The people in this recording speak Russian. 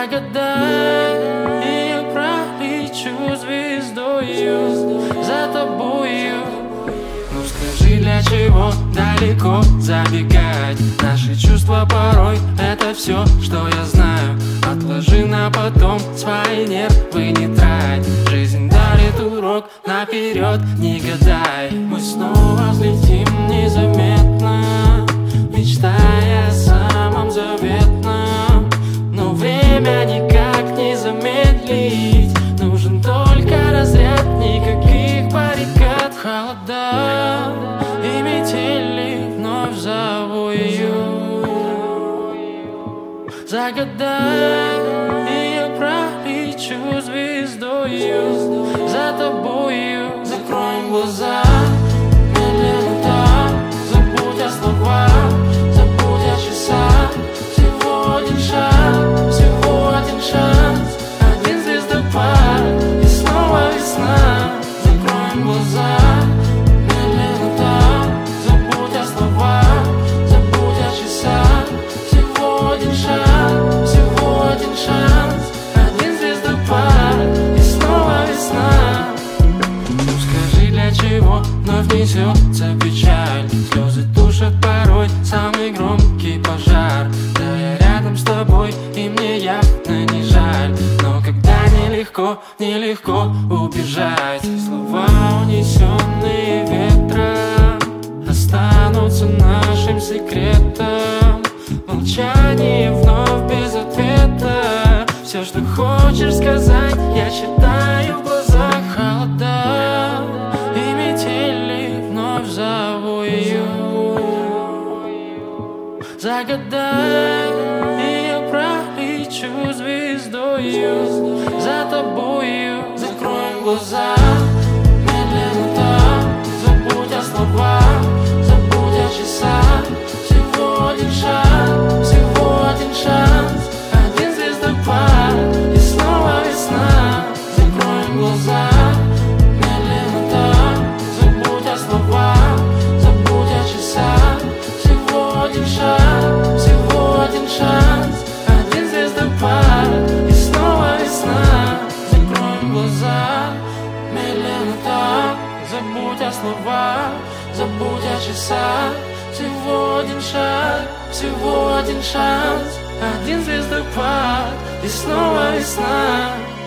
Загадай, и я пролечу звездою за тобою. Ну скажи, для чего далеко забегать? Наши чувства порой это все, что я знаю. Отложи на потом, свои нервы не трать. Жизнь дарит урок, наперед не гадай. Мы снова взлетим незаметно, мечтая о самом заветном. Но время никак не замедлить. Нужен только разряд, никаких баррикад. Холода и метели вновь завою. Загадай, и я пролечу звездою за тобою. Закроем глаза, медленно так. Забудь о словах, забудь о часах. Всего один шаг, всего один шанс. Один звездопад, и снова весна. Закроем глаза, медленно так. Забудь о словах, забудь о часах. Всего один шаг, всего один шанс. Один звездопад, и снова весна. Ну скажи, для чего вновь несется печаль? Слезы тушат порой самый громкий пожар. Да я рядом с тобой, и мне явно не жаль. Но когда нелегко убежать, слова, унесенные ветром, останутся нашим секретом. Молчание вновь без ответа. Все, что хочешь сказать, я читаю в глазах. Холода и метели вновь завою. Загадай, и я пролечу звездою за тобою. Закроем глаза, медленно так. Забудь о словах, забудь о часах. Всего один шаг, всего один шанс. Один звездопад, и снова весна. Закроем глаза, медленно так. Забудь о словах, забудь о часах. Всего один шаг, всего один шанс. Один звездопад, и снова весна. Закроем глаза, медленно так. Забудь о словах, забудь о часах. Всего один шаг, всего один шанс. Один звездопад, и снова весна.